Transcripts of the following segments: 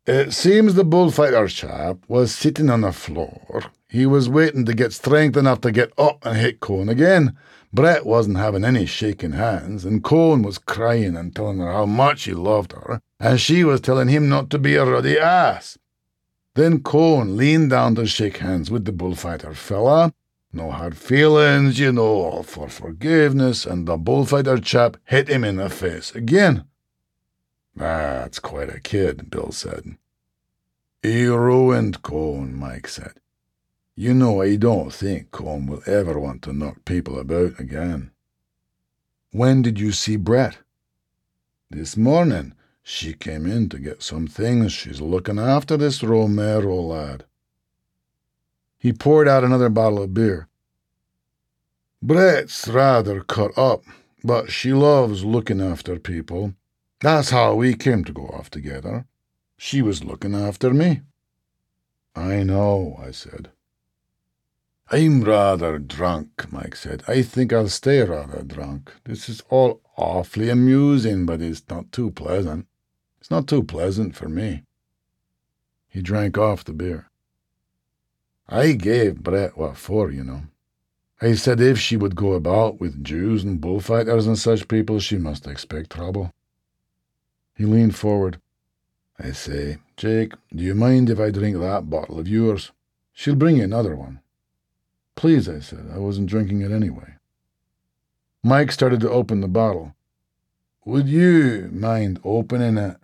It seems the bullfighter chap was sitting on the floor. He was waiting to get strength enough to get up and hit Cohen again. Brett wasn't having any shaking hands, and Cohen was crying and telling her how much he loved her, and she was telling him not to be a ruddy ass. Then Cohen leaned down to shake hands with the bullfighter fella. No hard feelings, you know, all for forgiveness, and the bullfighter chap hit him in the face again. That's quite a kid, Bill said. He ruined Cohen, Mike said. You know, I don't think Cohen will ever want to knock people about again. When did you see Brett? This morning. She came in to get some things. She's looking after this Romero lad. He poured out another bottle of beer. Brett's rather cut up, but she loves looking after people. That's how we came to go off together. She was looking after me. I know, I said. I'm rather drunk, Mike said. I think I'll stay rather drunk. This is all awfully amusing, but it's not too pleasant. It's not too pleasant for me. He drank off the beer. I gave Brett what for, you know. I said if she would go about with Jews and bullfighters and such people, she must expect trouble. He leaned forward. I say, Jake, do you mind if I drink that bottle of yours? She'll bring you another one. Please, I said. I wasn't drinking it anyway. Mike started to open the bottle. Would you mind opening it?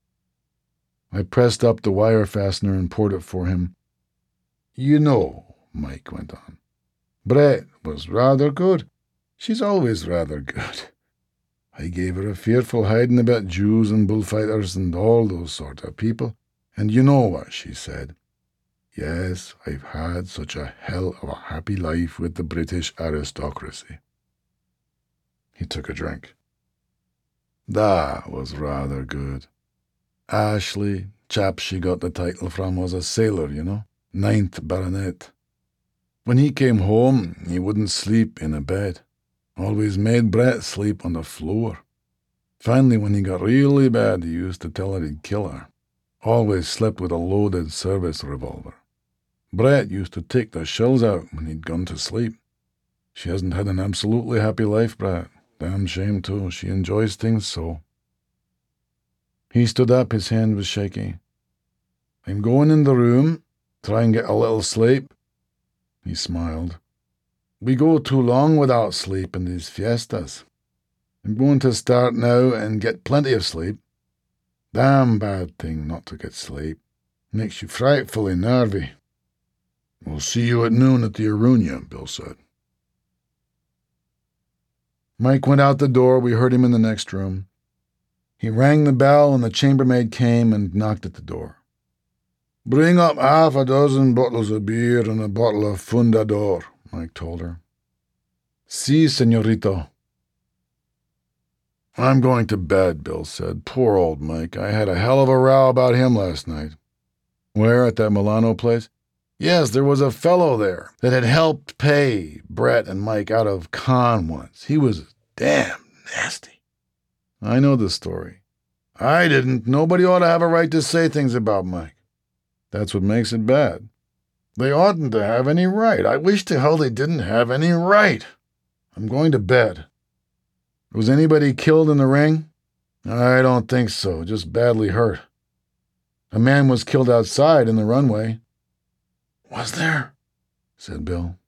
I pressed up the wire fastener and poured it for him. You know, Mike went on, Brett was rather good. She's always rather good. I gave her a fearful hiding about Jews and bullfighters and all those sort of people, and you know what she said. Yes, I've had such a hell of a happy life with the British aristocracy. He took a drink. That was rather good. Ashley, chap she got the title from, was a sailor, you know, 9th Baronet. When he came home, he wouldn't sleep in a bed. Always made Brett sleep on the floor. Finally, when he got really bad, he used to tell her he'd kill her. Always slept with a loaded service revolver. Brett used to take the shells out when he'd gone to sleep. She hasn't had an absolutely happy life, Brett. Damn shame, too. She enjoys things so. He stood up. His hand was shaky. I'm going in the room. Try and get a little sleep. He smiled. We go too long without sleep in these fiestas. I'm going to start now and get plenty of sleep. Damn bad thing not to get sleep. Makes you frightfully nervy. We'll see you at noon at the Arunia, Bill said. Mike went out the door. We heard him in the next room. He rang the bell and the chambermaid came and knocked at the door. Bring up 6 bottles of beer and a bottle of Fundador, Mike told her. Si, señorito. I'm going to bed, Bill said. Poor old Mike. I had a hell of a row about him last night. Where, at that Milano place? Yes, there was a fellow there that had helped pay Brett and Mike out of con once. He was damn nasty. I know the story. I didn't. Nobody ought to have a right to say things about Mike. That's what makes it bad. They oughtn't to have any right. I wish to hell they didn't have any right. I'm going to bed. Was anybody killed in the ring? I don't think so, just badly hurt. A man was killed outside in the runway. Was there? Said Bill.